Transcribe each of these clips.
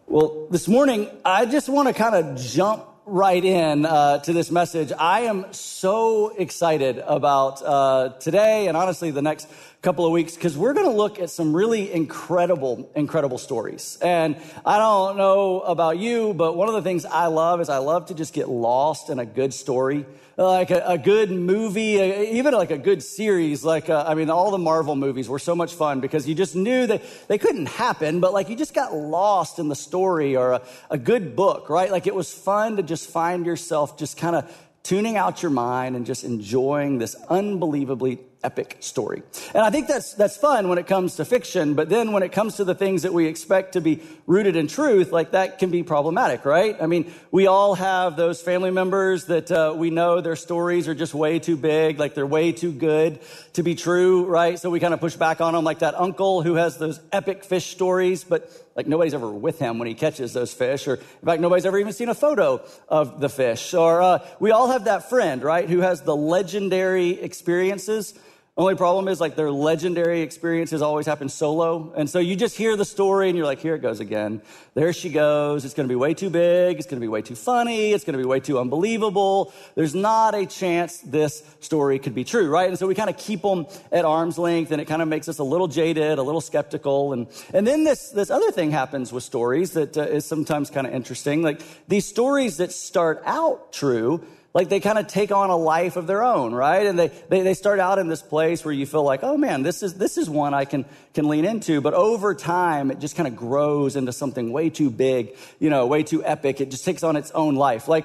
Well, this morning, I just want to kind of jump right in to this message. I am so excited about today and honestly the next couple of weeks because we're going to look at some really incredible stories. And I don't know about you, but one of the things I love is I love to just get lost in a good story. Like a good movie, even like a good series. All the Marvel movies were so much fun because you just knew that they couldn't happen, but like you just got lost in the story, or a good book, right? Like it was fun to just find yourself just kind of tuning out your mind and just enjoying this unbelievably epic story. And I think that's fun when it comes to fiction, but then when it comes to the things that we expect to be rooted in truth, like that can be problematic, right? I mean, we all have those family members that we know their stories are just way too big, like they're way too good to be true, right? So we kind of push back on them, like that uncle who has those epic fish stories, but like nobody's ever with him when he catches those fish, or in fact, nobody's ever even seen a photo of the fish. Or we all have that friend, right, who has the legendary experiences. Only problem is like their legendary experiences always happen solo. And so you just hear the story and you're like, here it goes again. There she goes. It's going to be way too big. It's going to be way too funny. It's going to be way too unbelievable. There's not a chance this story could be true, right? And so we kind of keep them at arm's length, and it kind of makes us a little jaded, a little skeptical. And then this other thing happens with stories that is sometimes kind of interesting. Like these stories that start out true, like they kind of take on a life of their own, right? And they start out in this place where you feel like, oh man, this is one I can lean into. But over time, it just kind of grows into something way too big, way too epic. It just takes on its own life. Like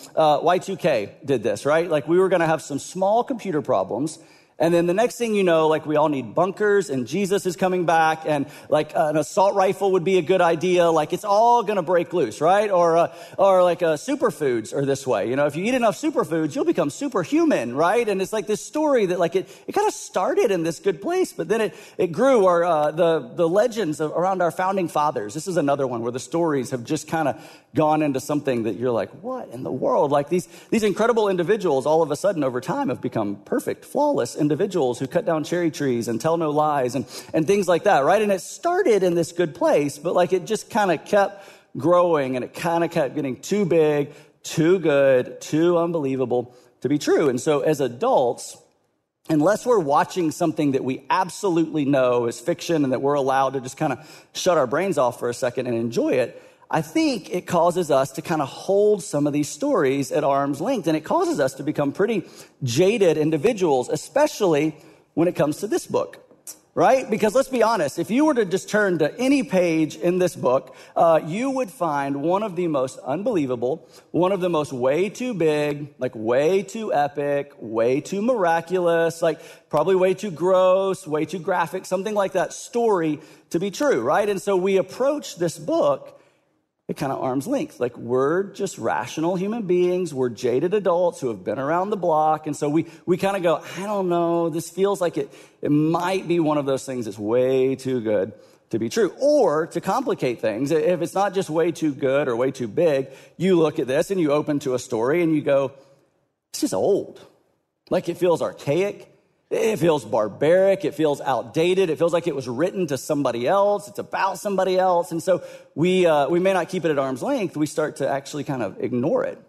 Y2K did this, right? Like we were going to have some small computer problems. And then the next thing you know, like we all need bunkers, and Jesus is coming back, and like an assault rifle would be a good idea. Like it's all going to break loose, right? Or like superfoods are this way. If you eat enough superfoods, you'll become superhuman, right? And it's like this story that like it kind of started in this good place, but then it grew. Or the legends around our founding fathers. This is another one where the stories have just kind of gone into something that you're like, what in the world? Like these incredible individuals all of a sudden over time have become perfect, flawless individuals who cut down cherry trees and tell no lies and things like that, right? And it started in this good place, but like it just kind of kept growing, and it kind of kept getting too big, too good, too unbelievable to be true. And so as adults, unless we're watching something that we absolutely know is fiction and that we're allowed to just kind of shut our brains off for a second and enjoy it, I think it causes us to kind of hold some of these stories at arm's length, and it causes us to become pretty jaded individuals, especially when it comes to this book, right? Because let's be honest, if you were to just turn to any page in this book, you would find one of the most unbelievable, one of the most way too big, like way too epic, way too miraculous, like probably way too gross, way too graphic, something like that story to be true, right? And so we approach this book at kind of arm's length. Like we're just rational human beings. We're jaded adults who have been around the block. And so we kind of go, I don't know, this feels like it might be one of those things that's way too good to be true. Or to complicate things, if it's not just way too good or way too big, you look at this and you open to a story and you go, it's just old. Like it feels archaic. It feels barbaric. It feels outdated. It feels like it was written to somebody else. It's about somebody else. And so we may not keep it at arm's length. We start to actually kind of ignore it.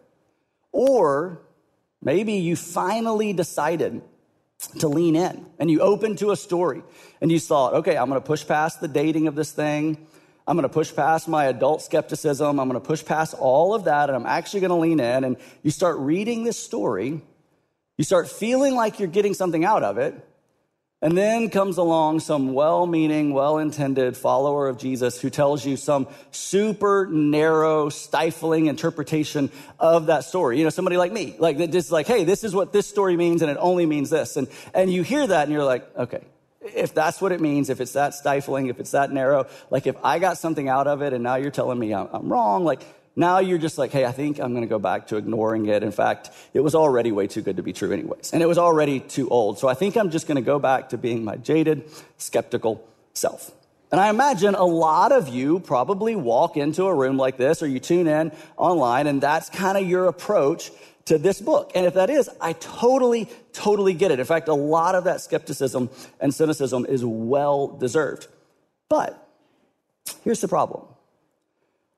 Or maybe you finally decided to lean in and you opened to a story and you thought, okay, I'm going to push past the dating of this thing. I'm going to push past my adult skepticism. I'm going to push past all of that, and I'm actually going to lean in. And you start reading this story. You start feeling like you're getting something out of it, and then comes along some well-meaning, well-intended follower of Jesus who tells you some super narrow, stifling interpretation of that story. Somebody like me, like that just like, hey, this is what this story means, and it only means this. And you hear that, and you're like, okay, if that's what it means, if it's that stifling, if it's that narrow, like if I got something out of it, and now you're telling me I'm wrong, like now you're just like, hey, I think I'm going to go back to ignoring it. In fact, it was already way too good to be true anyways. And it was already too old. So I think I'm just going to go back to being my jaded, skeptical self. And I imagine a lot of you probably walk into a room like this, or you tune in online, and that's kind of your approach to this book. And if that is, I totally get it. In fact, a lot of that skepticism and cynicism is well deserved. But here's the problem.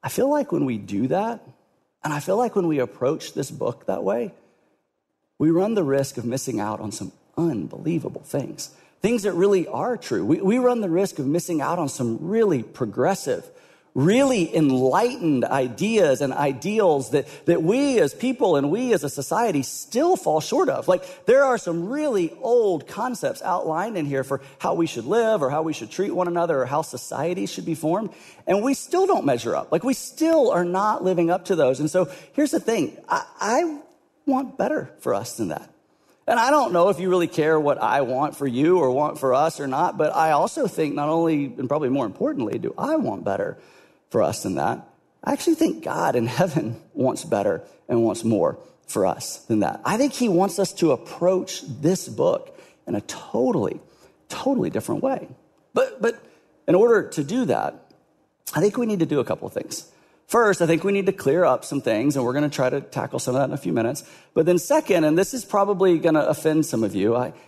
I feel like when we do that, and I feel like when we approach this book that way, we run the risk of missing out on some unbelievable things that really are true. We run the risk of missing out on some really progressive, really enlightened ideas and ideals that we as people and we as a society still fall short of. Like, there are some really old concepts outlined in here for how we should live or how we should treat one another or how society should be formed, and we still don't measure up. Like, we still are not living up to those. And so here's the thing. I want better for us than that. And I don't know if you really care what I want for you or want for us or not, but I also think not only, and probably more importantly, do I want better for us than that. I actually think God in heaven wants better and wants more for us than that. I think he wants us to approach this book in a totally different way. But in order to do that, I think we need to do a couple of things. First, I think we need to clear up some things, and we're going to try to tackle some of that in a few minutes. But then second, and this is probably going to offend some of you, I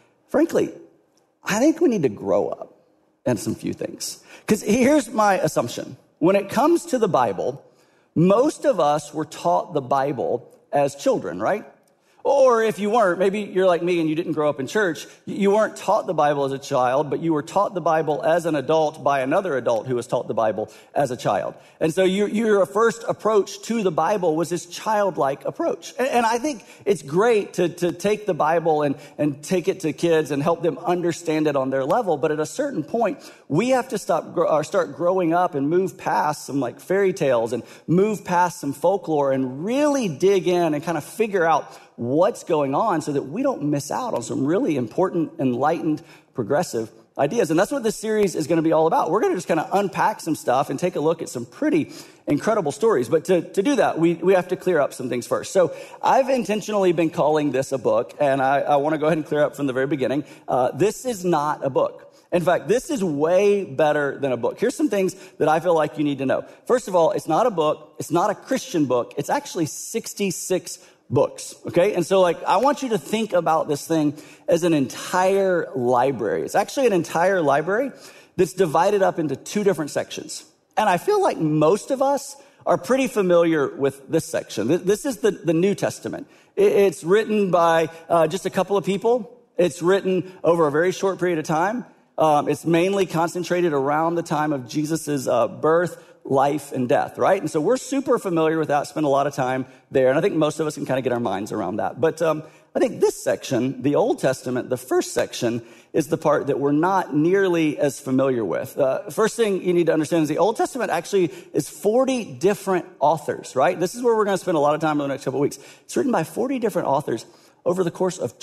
think we need to grow up in some few things. Because here's my assumption. When it comes to the Bible, most of us were taught the Bible as children, right? Or if you weren't, maybe you're like me and you didn't grow up in church, you weren't taught the Bible as a child, but you were taught the Bible as an adult by another adult who was taught the Bible as a child. And so your first approach to the Bible was this childlike approach. And I think it's great to take the Bible and take it to kids and help them understand it on their level. But at a certain point, we have to start growing up and move past some like fairy tales and move past some folklore and really dig in and kind of figure out what's going on so that we don't miss out on some really important, enlightened, progressive ideas. And that's what this series is going to be all about. We're going to just kind of unpack some stuff and take a look at some pretty incredible stories. But to do that, we have to clear up some things first. So I've intentionally been calling this a book, and I want to go ahead and clear up from the very beginning. This is not a book. In fact, this is way better than a book. Here's some things that I feel like you need to know. First of all, it's not a book. It's not a Christian book. It's actually 66 books, okay? And so, I want you to think about this thing as an entire library. It's actually an entire library that's divided up into two different sections. And I feel like most of us are pretty familiar with this section. This is the New Testament. It's written by just a couple of people. It's written over a very short period of time. It's mainly concentrated around the time of Jesus's birth, life, and death, right? And so we're super familiar with that, spend a lot of time there. And I think most of us can kind of get our minds around that. But I think this section, the Old Testament, the first section, is the part that we're not nearly as familiar with. First thing you need to understand is the Old Testament actually is 40 different authors, right? This is where we're going to spend a lot of time in the next couple of weeks. It's written by 40 different authors over the course of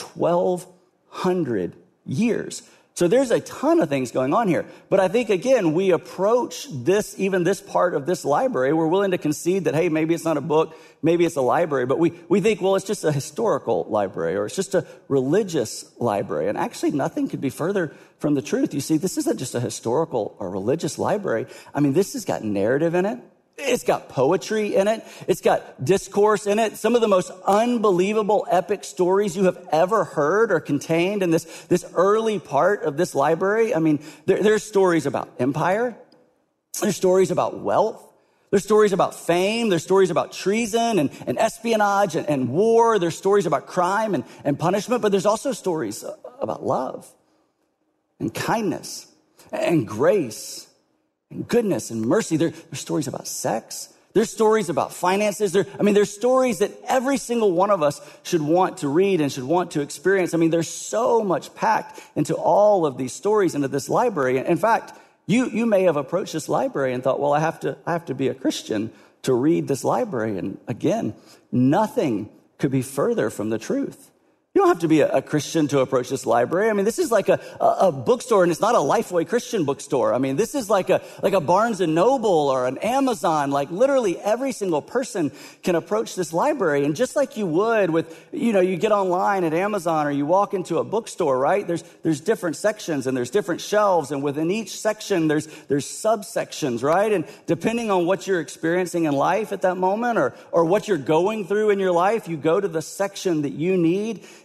1,200 years. So there's a ton of things going on here. But I think, again, we approach even this part of this library, we're willing to concede that, hey, maybe it's not a book, maybe it's a library, but we think, well, it's just a historical library or it's just a religious library. And actually, nothing could be further from the truth. You see, this isn't just a historical or religious library. I mean, this has got narrative in it. It's got poetry in it. It's got discourse in it. Some of the most unbelievable epic stories you have ever heard are contained in this early part of this library. I mean, there's stories about empire. There's stories about wealth. There's stories about fame. There's stories about treason and espionage and war. There's stories about crime and punishment. But there's also stories about love and kindness and grace and goodness and mercy. There's stories about sex. There's stories about finances. There's stories that every single one of us should want to read and should want to experience. I mean, there's so much packed into all of these stories, into this library. In fact, you may have approached this library and thought, well, I have to be a Christian to read this library. And again, nothing could be further from the truth. You don't have to be a Christian to approach this library. I mean, this is like a bookstore, and it's not a Lifeway Christian bookstore. I mean, this is like a Barnes & Noble or an Amazon. Like, literally every single person can approach this library. And just like you would with, you get online at Amazon or you walk into a bookstore, right? There's different sections and there's different shelves. And within each section, there's subsections, right? And depending on what you're experiencing in life at that moment or what you're going through in your life, you go to the section that you need.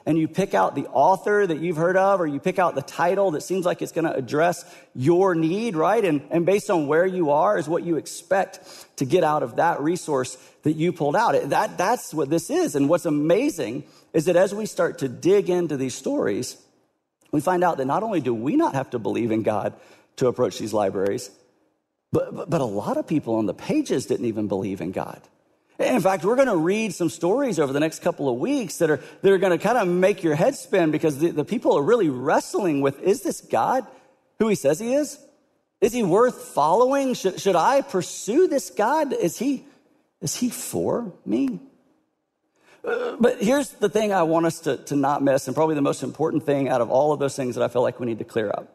and you pick out the author that you've heard of, or you pick out the title that seems like it's going to address your need, right? And based on where you are is what you expect to get out of that resource that you pulled out. That's what this is. And what's amazing is that as we start to dig into these stories, we find out that not only do we not have to believe in God to approach these libraries, but a lot of people on the pages didn't even believe in God. In fact, we're going to read some stories over the next couple of weeks that are going to kind of make your head spin, because the people are really wrestling with, is this God who he says he is? Is he worth following? Should I pursue this God? Is he for me? But here's the thing I want us to not miss, and probably the most important thing out of all of those things that I feel like we need to clear up.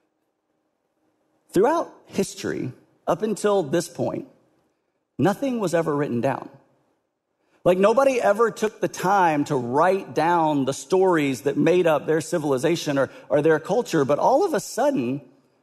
Throughout history, up until this point, nothing was ever written down. Like, nobody ever took the time to write down the stories that made up their civilization or their culture, but all of a sudden,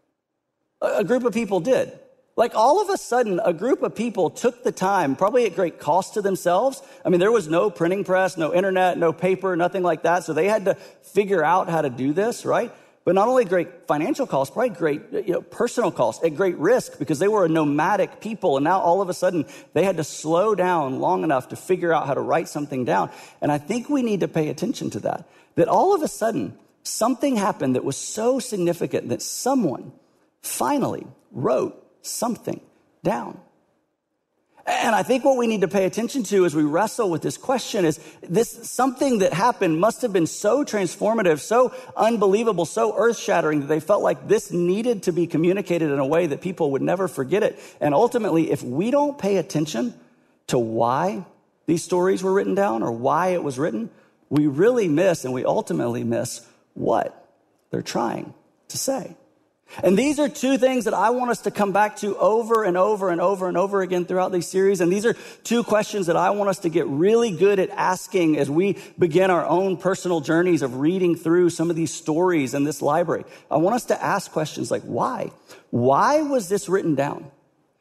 a group of people did. Like, all of a sudden, a group of people took the time, probably at great cost to themselves. I mean, there was no printing press, no internet, no paper, nothing like that, so they had to figure out how to do this, right? But not only great financial cost, probably great personal cost, at great risk, because they were a nomadic people. And now all of a sudden they had to slow down long enough to figure out how to write something down. And I think we need to pay attention to that all of a sudden something happened that was so significant that someone finally wrote something down. And I think what we need to pay attention to as we wrestle with this question is this: something that happened must have been so transformative, so unbelievable, so earth-shattering that they felt like this needed to be communicated in a way that people would never forget it. And ultimately, if we don't pay attention to why these stories were written down or why it was written, we really miss, and we ultimately miss, what they're trying to say. And these are two things that I want us to come back to over and over and over and over again throughout these series. And these are two questions that I want us to get really good at asking as we begin our own personal journeys of reading through some of these stories in this library. I want us to ask questions like, why? Why was this written down?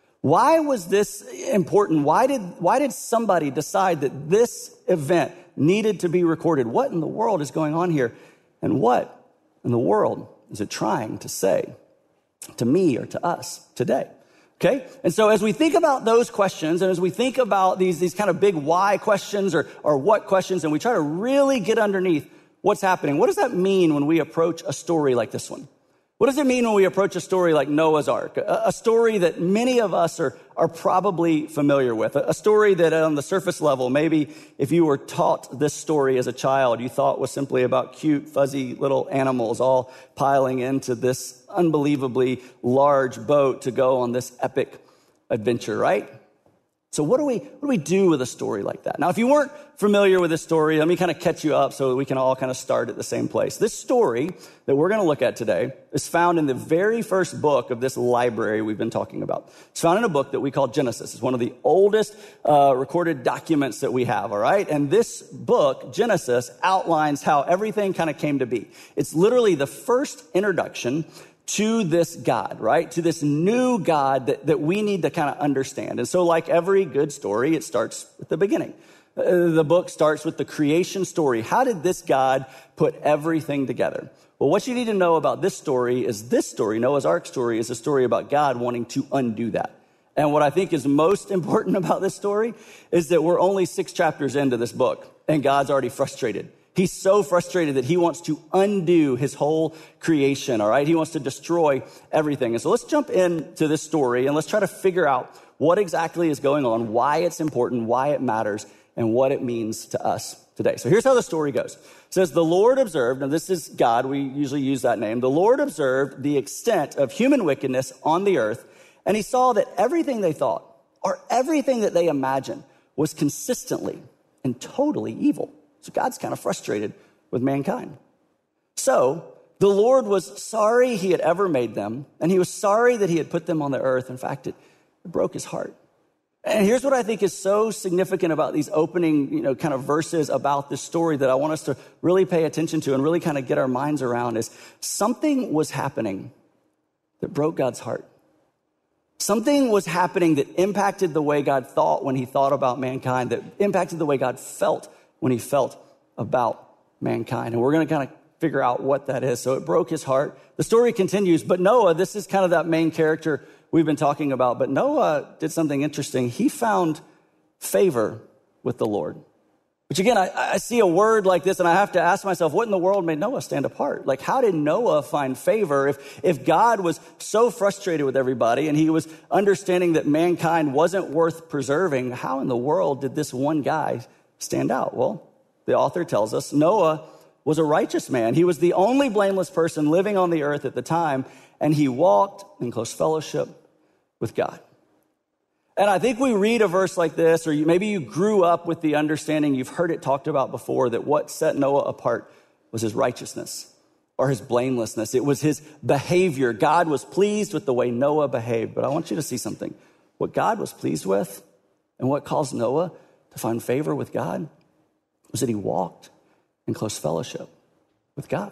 Why was this important? Why did somebody decide that this event needed to be recorded? What in the world is going on here? And what in the world is it trying to say to me or to us today? Okay? And so as we think about those questions, and as we think about these kind of big why questions or what questions, and we try to really get underneath what's happening, what does that mean when we approach a story like this one? What does it mean when we approach a story like Noah's Ark? A story that many of us are probably familiar with. A story that on the surface level, maybe if you were taught this story as a child, you thought was simply about cute, fuzzy little animals all piling into this unbelievably large boat to go on this epic adventure, right? So what do we do with a story like that? Now, if you weren't familiar with this story, let me kind of catch you up so that we can all kind of start at the same place. This story that we're going to look at today is found in the very first book of this library we've been talking about. It's found in a book that we call Genesis. It's one of the oldest recorded documents that we have, all right? And this book, Genesis, outlines how everything kind of came to be. It's literally the first introduction to this God, right? To this new God that we need to kind of understand. And so like every good story, it starts at the beginning. The book starts with the creation story. How did this God put everything together? Well, what you need to know about this story, Noah's Ark story, is a story about God wanting to undo that. And what I think is most important about this story is that we're only 6 chapters into this book, and God's already frustrated. He's so frustrated that he wants to undo his whole creation, all right? He wants to destroy everything. And so let's jump into this story and let's try to figure out what exactly is going on, why it's important, why it matters, and what it means to us today. So here's how the story goes. It says, the Lord observed, and this is God, we usually use that name. The Lord observed the extent of human wickedness on the earth, and he saw that everything they thought, or everything that they imagined, was consistently and totally evil. So God's kind of frustrated with mankind. So the Lord was sorry he had ever made them, and he was sorry that he had put them on the earth. In fact, it broke his heart. And here's what I think is so significant about these opening, kind of verses about this story that I want us to really pay attention to and really kind of get our minds around is something was happening that broke God's heart. Something was happening that impacted the way God thought when he thought about mankind, that impacted the way God felt when he felt about mankind. And we're going to kind of figure out what that is. So it broke his heart. The story continues, but Noah, this is kind of that main character we've been talking about, but Noah did something interesting. He found favor with the Lord. Which again, I see a word like this and I have to ask myself, what in the world made Noah stand apart? Like, how did Noah find favor if God was so frustrated with everybody and he was understanding that mankind wasn't worth preserving? How in the world did this one guy stand out? Well, the author tells us Noah was a righteous man. He was the only blameless person living on the earth at the time, and he walked in close fellowship with God. And I think we read a verse like this, or maybe you grew up with the understanding, you've heard it talked about before, that what set Noah apart was his righteousness or his blamelessness. It was his behavior. God was pleased with the way Noah behaved. But I want you to see something. What God was pleased with and what caused Noah to find favor with God was that he walked in close fellowship with God.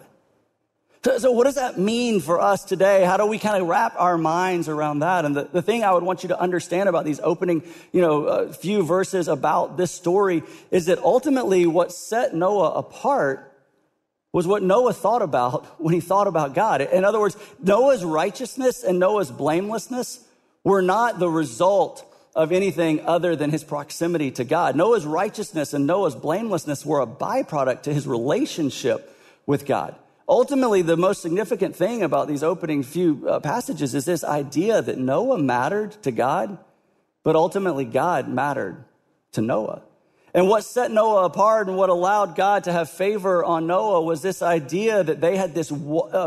So what does that mean for us today? How do we kind of wrap our minds around that? And the thing I would want you to understand about these opening, few verses about this story is that ultimately what set Noah apart was what Noah thought about when he thought about God. In other words, Noah's righteousness and Noah's blamelessness were not the result of anything other than his proximity to God. Noah's righteousness and Noah's blamelessness were a byproduct to his relationship with God. Ultimately, the most significant thing about these opening few passages is this idea that Noah mattered to God, but ultimately God mattered to Noah. And what set Noah apart and what allowed God to have favor on Noah was this idea that they had this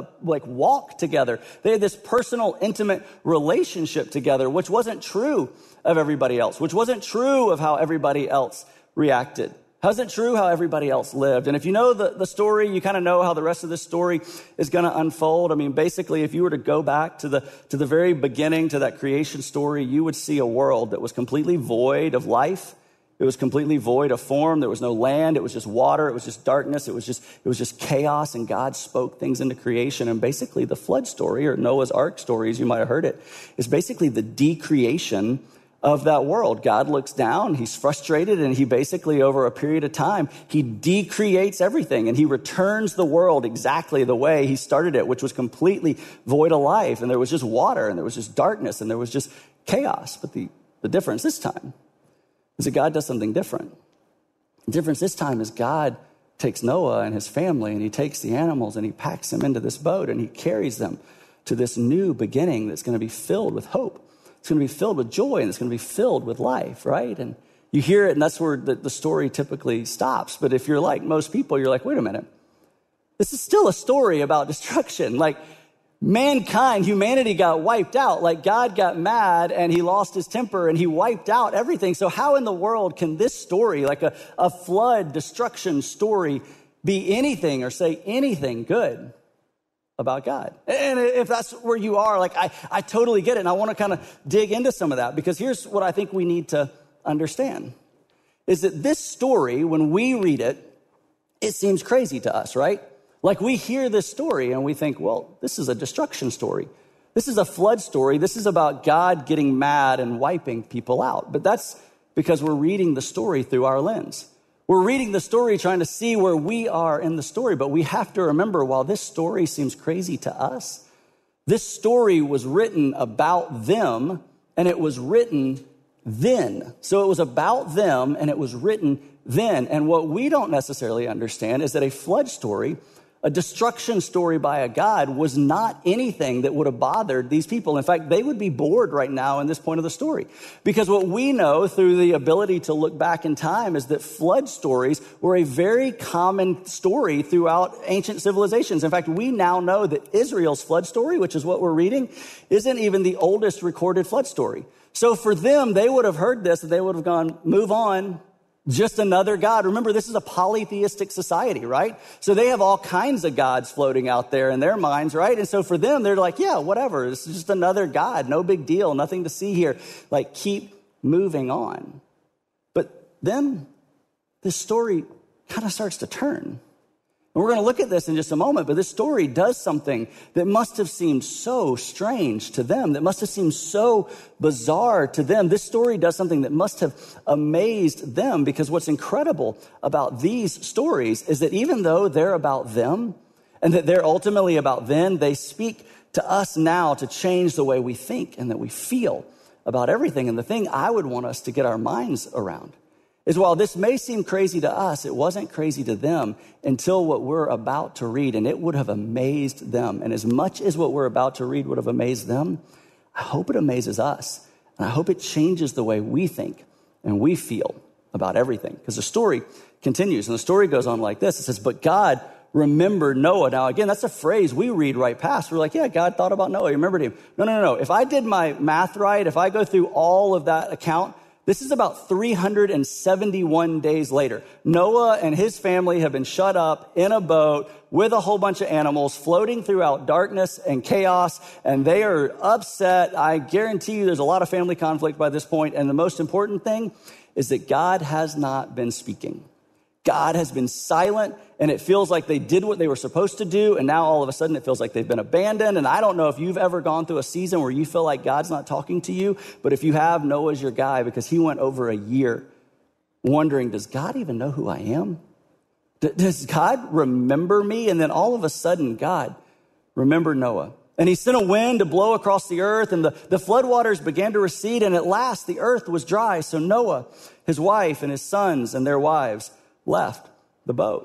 walk together. They had this personal, intimate relationship together, which wasn't true of everybody else, which wasn't true of how everybody else reacted. Wasn't true how everybody else lived. And if you know the story, you kind of know how the rest of this story is going to unfold. I mean, basically, if you were to go back to the very beginning, to that creation story, you would see a world that was completely void of life. It was completely void of form. There was no land. It was just water. It was just darkness. It was just chaos. And God spoke things into creation. And basically, the flood story, or Noah's Ark story, as you might have heard it, is basically the decreation of that world. God looks down, he's frustrated, and he basically, over a period of time, he decreates everything, and he returns the world exactly the way he started it, which was completely void of life, and there was just water, and there was just darkness, and there was just chaos. But the difference this time is that God does something different. The difference this time is God takes Noah and his family, and he takes the animals, and he packs them into this boat, and he carries them to this new beginning that's going to be filled with hope. It's going to be filled with joy, and it's going to be filled with life, right? And you hear it, and that's where the story typically stops. But if you're like most people, you're like, wait a minute. This is still a story about destruction. Like, mankind, humanity got wiped out. Like, God got mad, and he lost his temper, and he wiped out everything. So how in the world can this story, like a flood destruction story, be anything or say anything good about God? And if that's where you are, like, I totally get it. And I want to kind of dig into some of that, because here's what I think we need to understand is that this story, when we read it, it seems crazy to us, right? Like, we hear this story and we think, well, this is a destruction story. This is a flood story. This is about God getting mad and wiping people out. But that's because we're reading the story through our lens. We're reading the story trying to see where we are in the story, but we have to remember, while this story seems crazy to us, this story was written about them, and it was written then. So it was about them, and it was written then. And what we don't necessarily understand is that a flood story, a destruction story by a God, was not anything that would have bothered these people. In fact, they would be bored right now in this point of the story. Because what we know through the ability to look back in time is that flood stories were a very common story throughout ancient civilizations. In fact, we now know that Israel's flood story, which is what we're reading, isn't even the oldest recorded flood story. So for them, they would have heard this and they would have gone, move on. Just another God. Remember, this is a polytheistic society, right? So they have all kinds of gods floating out there in their minds, right? And so for them, they're like, yeah, whatever. It's just another God. No big deal. Nothing to see here. Like, keep moving on. But then this story kind of starts to turn. And we're going to look at this in just a moment, but this story does something that must have seemed so strange to them, that must have seemed so bizarre to them. This story does something that must have amazed them, because what's incredible about these stories is that even though they're about them and that they're ultimately about them, they speak to us now to change the way we think and that we feel about everything. And the thing I would want us to get our minds around is, while this may seem crazy to us, it wasn't crazy to them until what we're about to read, and it would have amazed them. And as much as what we're about to read would have amazed them, I hope it amazes us. And I hope it changes the way we think and we feel about everything. Because the story continues, and the story goes on like this. It says, but God remembered Noah. Now, again, that's a phrase we read right past. We're like, yeah, God thought about Noah. He remembered him. No. If I did my math right, if I go through all of that account, this is about 371 days later. Noah and his family have been shut up in a boat with a whole bunch of animals floating throughout darkness and chaos, and they are upset. I guarantee you there's a lot of family conflict by this point, and the most important thing is that God has not been speaking. God has been silent, and it feels like they did what they were supposed to do, and now all of a sudden it feels like they've been abandoned. And I don't know if you've ever gone through a season where you feel like God's not talking to you, but if you have, Noah's your guy, because he went over a year wondering, does God even know who I am? Does God remember me? And then all of a sudden, God remembered Noah. And he sent a wind to blow across the earth, and the floodwaters began to recede, and at last the earth was dry. So Noah, his wife, and his sons and their wives left the boat.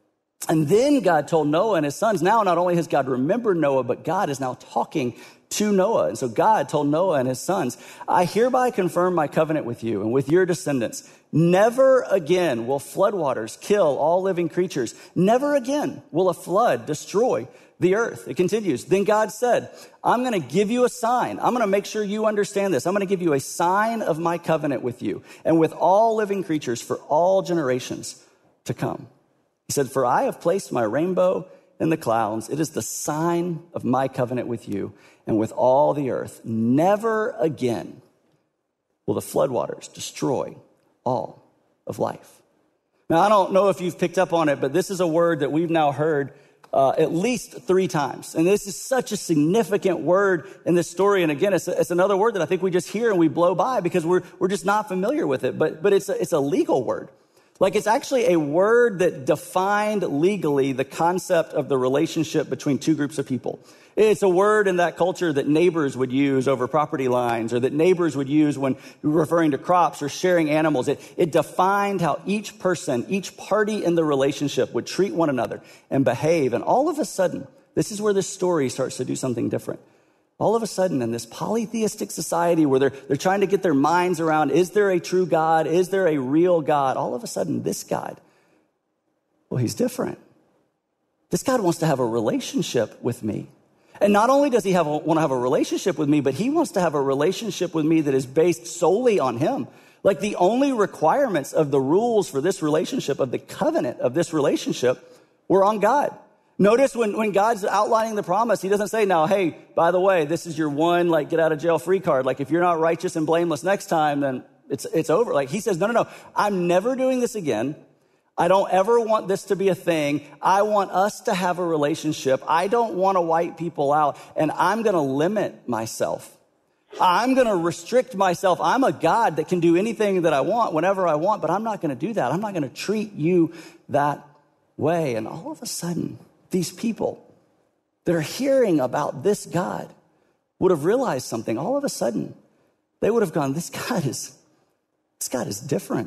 And then God told Noah and his sons, now not only has God remembered Noah, but God is now talking to Noah. And so God told Noah and his sons, I hereby confirm my covenant with you and with your descendants. Never again will floodwaters kill all living creatures. Never again will a flood destroy the earth. It continues. Then God said, I'm going to give you a sign. I'm going to make sure you understand this. I'm going to give you a sign of my covenant with you and with all living creatures for all generations to come. He said, for I have placed my rainbow in the clouds. It is the sign of my covenant with you and with all the earth. Never again will the floodwaters destroy all of life. Now, I don't know if you've picked up on it, but this is a word that we've now heard at least 3 times. And this is such a significant word in this story. And again, it's another word that I think we just hear and we blow by because we're just not familiar with it. But it's a legal word. Like, it's actually a word that defined legally the concept of the relationship between two groups of people. It's a word in that culture that neighbors would use over property lines, or that neighbors would use when referring to crops or sharing animals. It defined how each person, each party in the relationship would treat one another and behave. And all of a sudden, this is where this story starts to do something different. All of a sudden, in this polytheistic society where they're trying to get their minds around, is there a true God? Is there a real God? All of a sudden, this God, well, he's different. This God wants to have a relationship with me. And not only does he want to have a relationship with me, but he wants to have a relationship with me that is based solely on him. Like, the only requirements of the rules for this relationship, of the covenant of this relationship, were on God. Notice when God's outlining the promise, he doesn't say, now, hey, by the way, this is your one, like, get out of jail free card. Like, if you're not righteous and blameless next time, then it's over. Like, he says, no, I'm never doing this again. I don't ever want this to be a thing. I want us to have a relationship. I don't want to wipe people out, and I'm going to limit myself. I'm going to restrict myself. I'm a God that can do anything that I want whenever I want, but I'm not going to do that. I'm not going to treat you that way. And all of a sudden, these people that are hearing about this God would have realized something. All of a sudden, they would have gone, this God is different.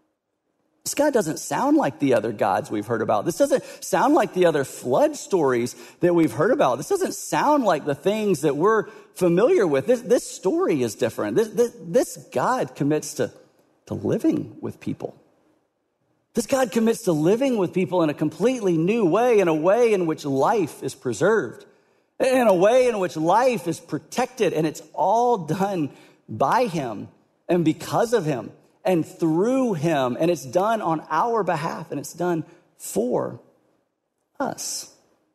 This God doesn't sound like the other gods we've heard about. This doesn't sound like the other flood stories that we've heard about. This doesn't sound like the things that we're familiar with. This story is different. This God commits to living with people. This God commits to living with people in a completely new way, in a way in which life is preserved, in a way in which life is protected, and it's all done by him and because of him and through him, and it's done on our behalf, and it's done for us.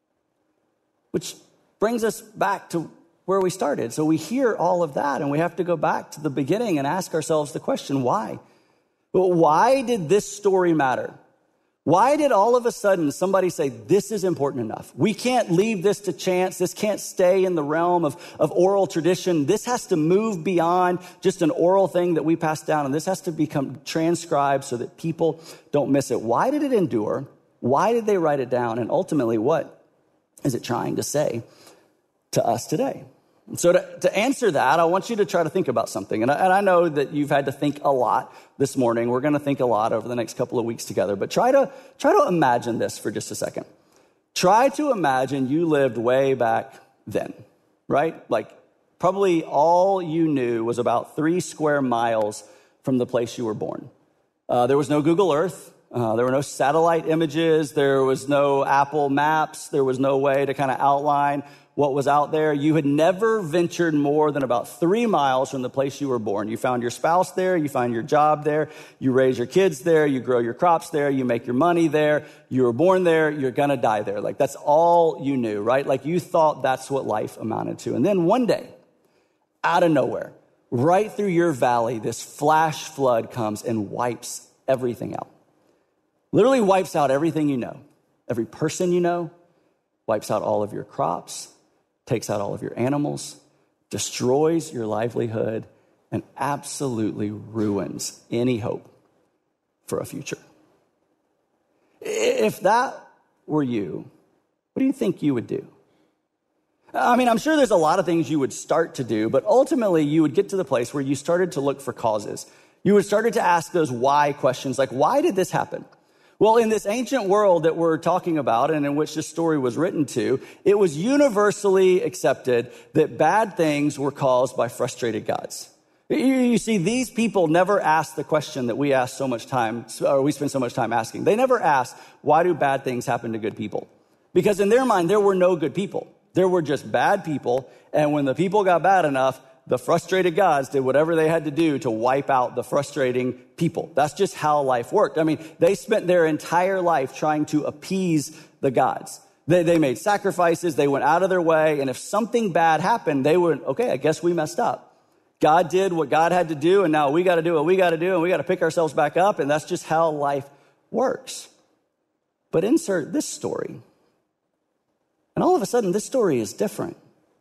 Which brings us back to where we started. So we hear all of that, and we have to go back to the beginning and ask ourselves the question, why? Well, why did this story matter? Why did all of a sudden somebody say, this is important enough? We can't leave this to chance. This can't stay in the realm of oral tradition. This has to move beyond just an oral thing that we pass down, and this has to become transcribed so that people don't miss it. Why did it endure? Why did they write it down? And ultimately, what is it trying to say to us today? And so to answer that, I want you to try to think about something. And I know that you've had to think a lot this morning. We're going to think a lot over the next couple of weeks together. But try to imagine this for just a second. Try to imagine you lived way back then, right? Like probably all you knew was about 3 square miles from the place you were born. There was no Google Earth. There were no satellite images. There was no Apple Maps. There was no way to kind of outline what was out there. You had never ventured more than about 3 miles from the place you were born. You found your spouse there. You find your job there. You raise your kids there. You grow your crops there. You make your money there. You were born there. You're going to die there. Like that's all you knew, right? Like you thought that's what life amounted to. And then one day, out of nowhere, right through your valley, this flash flood comes and wipes everything out. Literally wipes out everything you know. Every person you know, wipes out all of your crops, takes out all of your animals, destroys your livelihood, and absolutely ruins any hope for a future. If that were you, what do you think you would do? I mean, I'm sure there's a lot of things you would start to do, but ultimately you would get to the place where you started to look for causes. You would started to ask those why questions, like, why did this happen? Well, in this ancient world that we're talking about and in which this story was written to, it was universally accepted that bad things were caused by frustrated gods. You see, these people never asked the question that we ask so much time, or we spend so much time asking. They never asked, why do bad things happen to good people? Because in their mind, there were no good people. There were just bad people. And when the people got bad enough, the frustrated gods did whatever they had to do to wipe out the frustrating people. That's just how life worked. I mean, they spent their entire life trying to appease the gods. They made sacrifices. They went out of their way. And if something bad happened, they went, okay, I guess we messed up. God did what God had to do, and now we got to do what we got to do, and we got to pick ourselves back up. And that's just how life works. But insert this story. And all of a sudden, this story is different.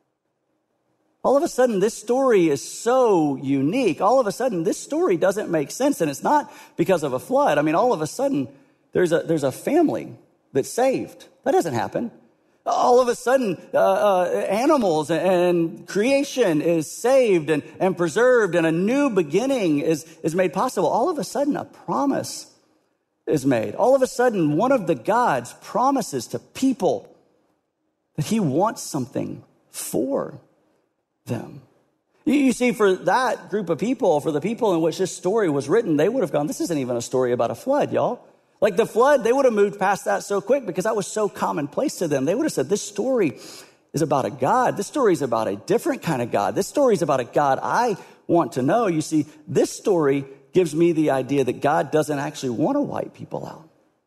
All of a sudden, this story is so unique. All of a sudden, this story doesn't make sense. And it's not because of a flood. I mean, all of a sudden, there's a family that's saved. That doesn't happen. All of a sudden, animals and creation is saved and preserved, and a new beginning is made possible. All of a sudden, a promise is made. All of a sudden, one of the gods promises to people that he wants something for them. You see, for that group of people, for the people in which this story was written, they would have gone, this isn't even a story about a flood, y'all. Like the flood, they would have moved past that so quick because that was so commonplace to them. They would have said, this story is about a God. This story is about a different kind of God. This story is about a God I want to know. You see, this story gives me the idea that God doesn't actually want to wipe people out.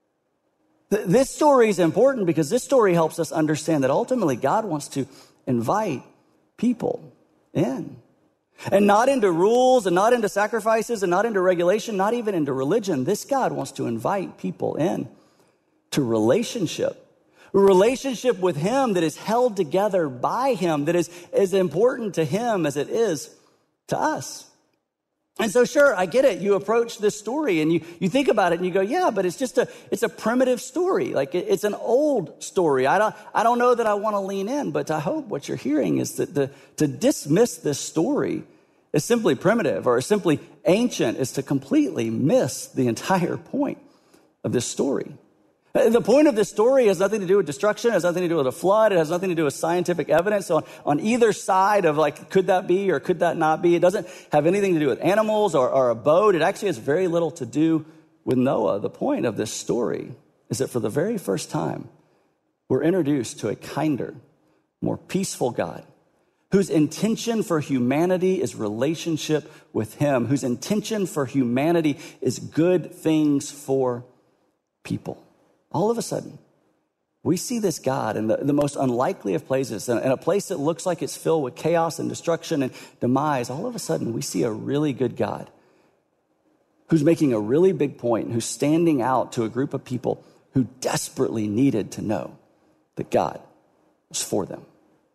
This story is important because this story helps us understand that ultimately God wants to invite people in. And not into rules and not into sacrifices and not into regulation, not even into religion. This God wants to invite people in to relationship. A relationship with him that is held together by him, that is as important to him as it is to us. And so, sure, I get it. You approach this story and you think about it and you go, yeah, but it's a primitive story. Like it's an old story. I don't know that I want to lean in, but I hope what you're hearing is that to dismiss this story is simply primitive or simply ancient is to completely miss the entire point of this story. The point of this story has nothing to do with destruction. It has nothing to do with a flood. It has nothing to do with scientific evidence on either side of like, could that be or could that not be? It doesn't have anything to do with animals or a boat. It actually has very little to do with Noah. The point of this story is that for the very first time, we're introduced to a kinder, more peaceful God whose intention for humanity is relationship with him, whose intention for humanity is good things for people. All of a sudden, we see this God in the most unlikely of places, in a place that looks like it's filled with chaos and destruction and demise. All of a sudden, we see a really good God who's making a really big point and who's standing out to a group of people who desperately needed to know that God was for them.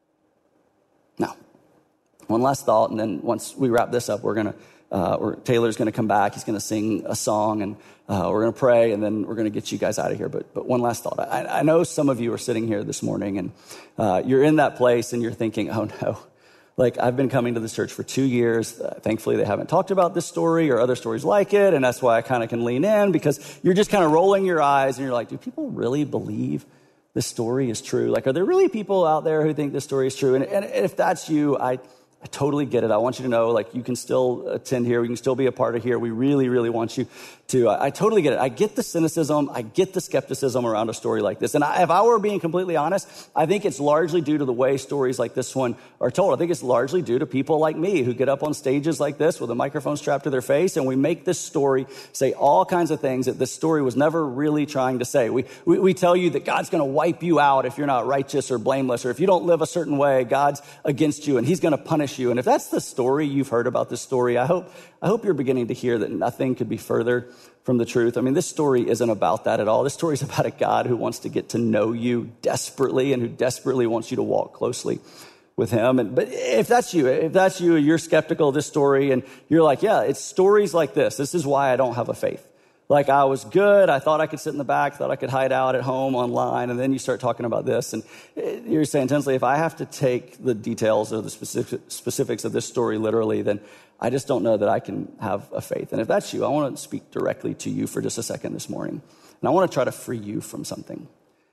Now, one last thought, and then once we wrap this up, Taylor's going to come back. He's going to sing a song, and we're going to pray, and then we're going to get you guys out of here. But one last thought. I know some of you are sitting here this morning, and you're in that place, and you're thinking, oh, no. Like, I've been coming to this church for 2 years. Thankfully, they haven't talked about this story or other stories like it, and that's why I kind of can lean in, because you're just kind of rolling your eyes, and you're like, do people really believe this story is true? Like, are there really people out there who think this story is true? And if that's you, I totally get it. I want you to know, like, you can still attend here. We can still be a part of here. We really, really want you to. I totally get it. I get the cynicism. I get the skepticism around a story like this. And if I were being completely honest, I think it's largely due to the way stories like this one are told. I think it's largely due to people like me who get up on stages like this with a microphone strapped to their face, and we make this story say all kinds of things that this story was never really trying to say. We tell you that God's going to wipe you out if you're not righteous or blameless, or if you don't live a certain way, God's against you and he's going to punish you. And if that's the story you've heard about this story, I hope you're beginning to hear that nothing could be further from the truth. I mean, this story isn't about that at all. This story is about a God who wants to get to know you desperately and who desperately wants you to walk closely with him. But if that's you, you're skeptical of this story and you're like, yeah, it's stories like this. This is why I don't have a faith. Like, I was good. I thought I could sit in the back, thought I could hide out at home online. And then you start talking about this. And you're saying, Tinsley, if I have to take the details or the specifics of this story literally, then I just don't know that I can have a faith. And if that's you, I want to speak directly to you for just a second this morning. And I want to try to free you from something.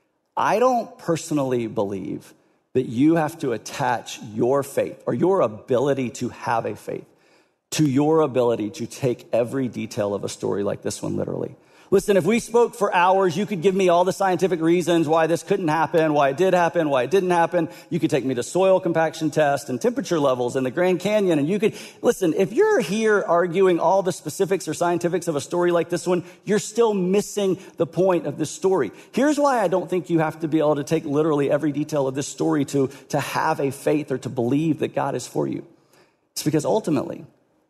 I don't personally believe that you have to attach your faith or your ability to have a faith to your ability to take every detail of a story like this one literally. Listen, if we spoke for hours, you could give me all the scientific reasons why this couldn't happen, why it did happen, why it didn't happen. You could take me to soil compaction tests and temperature levels in the Grand Canyon. And you could, listen, if you're here arguing all the specifics or scientifics of a story like this one, you're still missing the point of this story. Here's why I don't think you have to be able to take literally every detail of this story to have a faith or to believe that God is for you. It's because ultimately,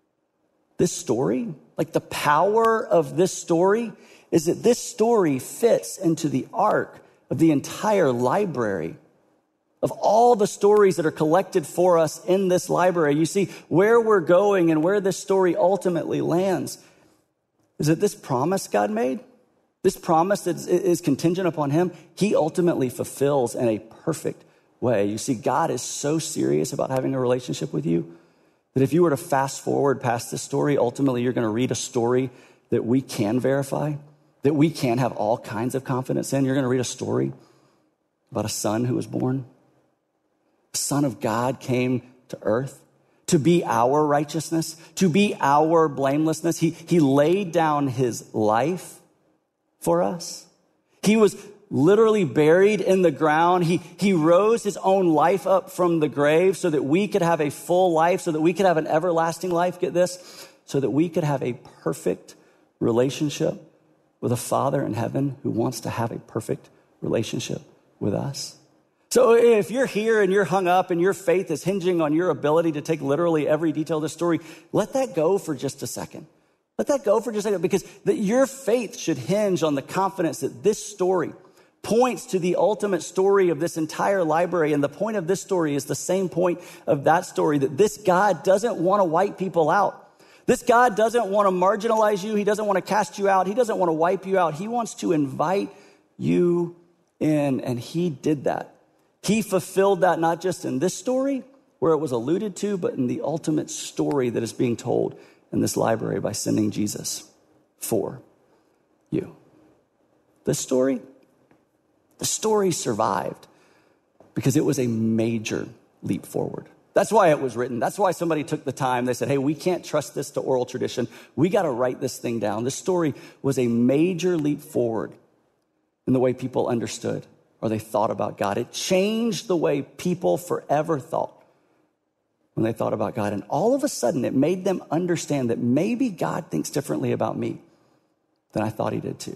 this story, like the power of this story, is that this story fits into the arc of the entire library of all the stories that are collected for us in this library. You see, where we're going and where this story ultimately lands is that this promise God made, this promise that is contingent upon him, he ultimately fulfills in a perfect way. You see, God is so serious about having a relationship with you that if you were to fast forward past this story, ultimately you're going to read a story that we can verify, that we can have all kinds of confidence in. You're going to read a story about a son who was born. The Son of God came to earth to be our righteousness, to be our blamelessness. He laid down his life for us. He was literally buried in the ground. He rose his own life up from the grave so that we could have a full life, so that we could have an everlasting life. Get this, so that we could have a perfect relationship with a Father in heaven who wants to have a perfect relationship with us. So if you're here and you're hung up and your faith is hinging on your ability to take literally every detail of the story, let that go for just a second. Let that go for just a second, because your faith should hinge on the confidence that this story points to the ultimate story of this entire library. And the point of this story is the same point of that story, that this God doesn't want to wipe people out. This God doesn't want to marginalize you. He doesn't want to cast you out. He doesn't want to wipe you out. He wants to invite you in, and he did that. He fulfilled that not just in this story where it was alluded to, but in the ultimate story that is being told in this library by sending Jesus for you. This story, the story survived because it was a major leap forward. That's why it was written. That's why somebody took the time. They said, hey, we can't trust this to oral tradition. We got to write this thing down. This story was a major leap forward in the way people understood or they thought about God. It changed the way people forever thought when they thought about God. And all of a sudden, it made them understand that maybe God thinks differently about me than I thought he did too.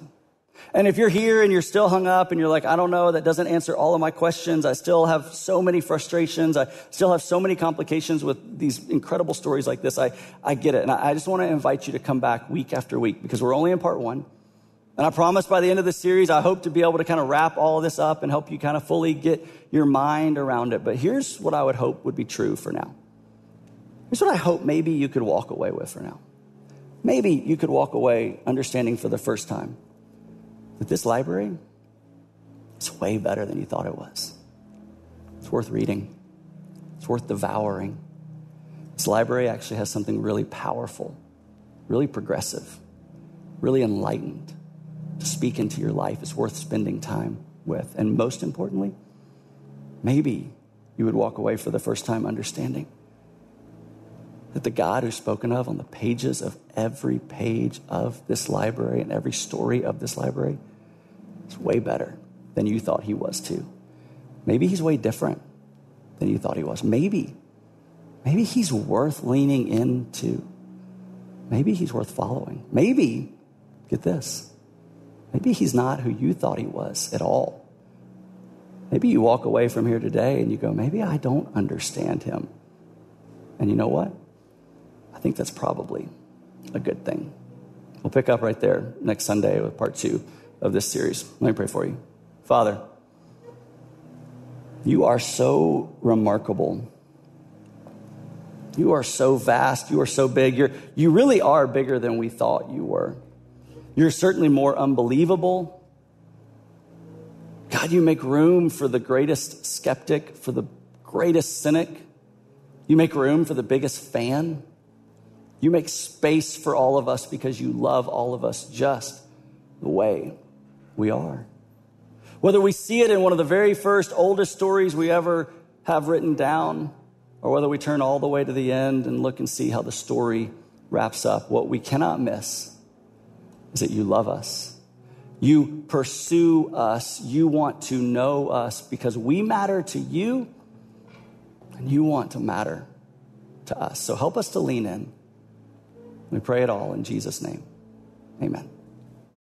And if you're here and you're still hung up and you're like, I don't know, that doesn't answer all of my questions. I still have so many frustrations. I still have so many complications with these incredible stories like this. I get it. And I just want to invite you to come back week after week because we're only in part 1. And I promise by the end of this series, I hope to be able to kind of wrap all of this up and help you kind of fully get your mind around it. But here's what I would hope would be true for now. Here's what I hope maybe you could walk away with for now. Maybe you could walk away understanding for the first time that this library is way better than you thought it was. It's worth reading. It's worth devouring. This library actually has something really powerful, really progressive, really enlightened to speak into your life. It's worth spending time with. And most importantly, maybe you would walk away for the first time understanding that the God who's spoken of on the pages of every page of this library and every story of this library is way better than you thought he was too. Maybe he's way different than you thought he was. Maybe he's worth leaning into. Maybe he's worth following. Maybe, get this, maybe he's not who you thought he was at all. Maybe you walk away from here today and you go, maybe I don't understand him. And you know what? I think that's probably a good thing. We'll pick up right there next Sunday with part 2 of this series. Let me pray for you. Father, you are so remarkable. You are so vast. You are so big. You really are bigger than we thought you were. You're certainly more unbelievable. God, you make room for the greatest skeptic, for the greatest cynic. You make room for the biggest fan. You make space for all of us because you love all of us just the way we are. Whether we see it in one of the very first, oldest stories we ever have written down, or whether we turn all the way to the end and look and see how the story wraps up, what we cannot miss is that you love us. You pursue us. You want to know us because we matter to you and you want to matter to us. So help us to lean in. We pray it all in Jesus' name. Amen.